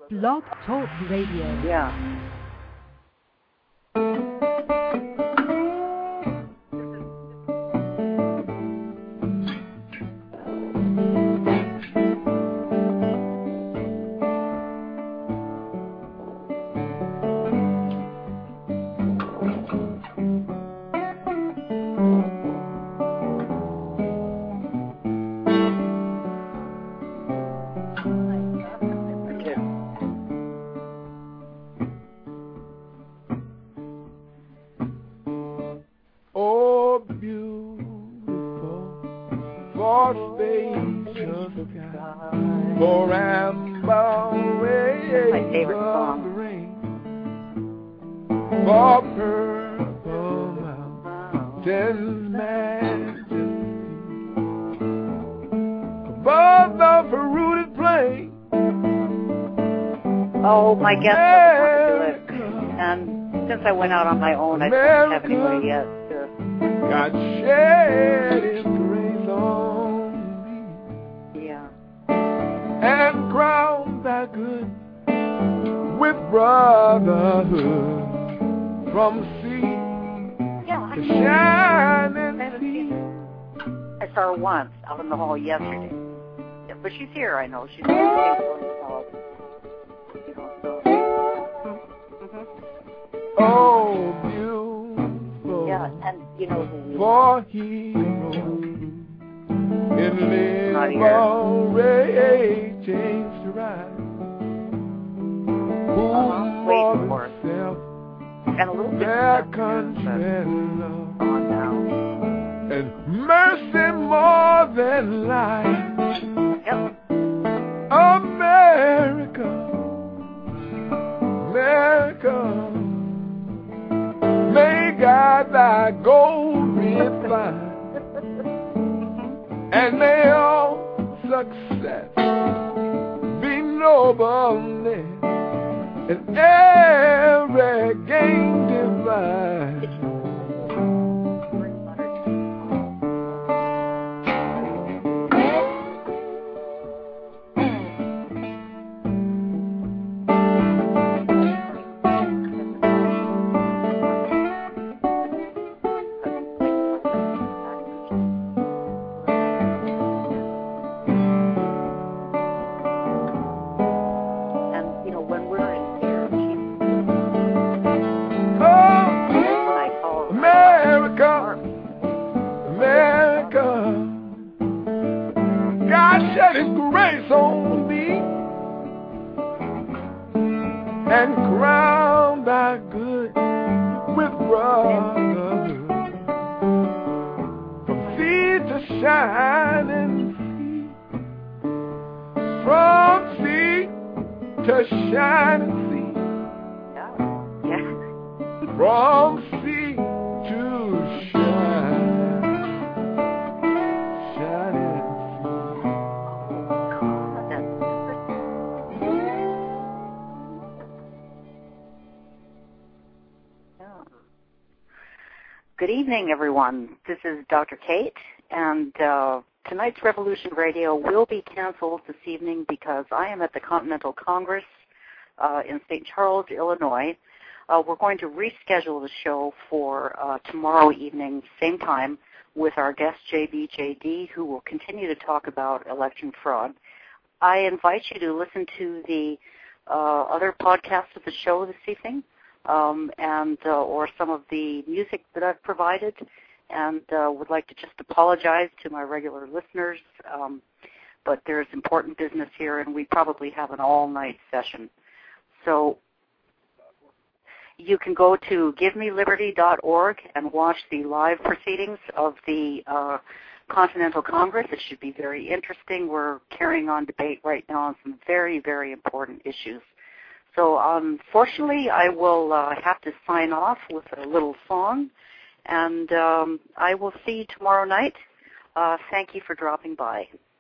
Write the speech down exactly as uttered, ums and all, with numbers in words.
Blog Talk Radio. Yeah. My guest doesn't want to do it, and since I went out on my own, I don't have anybody yet. To... God shed His grace on me, yeah, and crowned thy good with brotherhood from sea yeah, to shining sea. I saw her once out in the hall yesterday, yeah, but she's here. I know she's here. Oh, beautiful. Yeah, and you know who for heroes in liberty James to ride. Who uh-huh. more for self and a little bit their country and love on now. And mercy more than life. Yep. America, America. May God thy gold refine, and may all success be nobleness, and every gain divine. And crown thy good with brotherhood from sea to shining sea, from sea to shining sea, yeah. From sea to shine, shining sea. Good evening, everyone. This is Doctor Kate, and uh, tonight's Revolution Radio will be canceled this evening because I am at the Continental Congress uh, in Saint Charles, Illinois. Uh, we're going to reschedule the show for uh, tomorrow evening, same time, with our guest J B J D, who will continue to talk about election fraud. I invite you to listen to the uh, other podcasts of the show this evening. Um, and uh, or some of the music that I've provided, and uh, would like to just apologize to my regular listeners, um, but there's important business here, and we probably have an all-night session. So you can go to give me liberty dot org and watch the live proceedings of the uh, Continental Congress. It should be very interesting. We're carrying on debate right now on some very, very important issues. So unfortunately, I will uh, have to sign off with a little song, and um, I will see you tomorrow night. Uh, thank you for dropping by.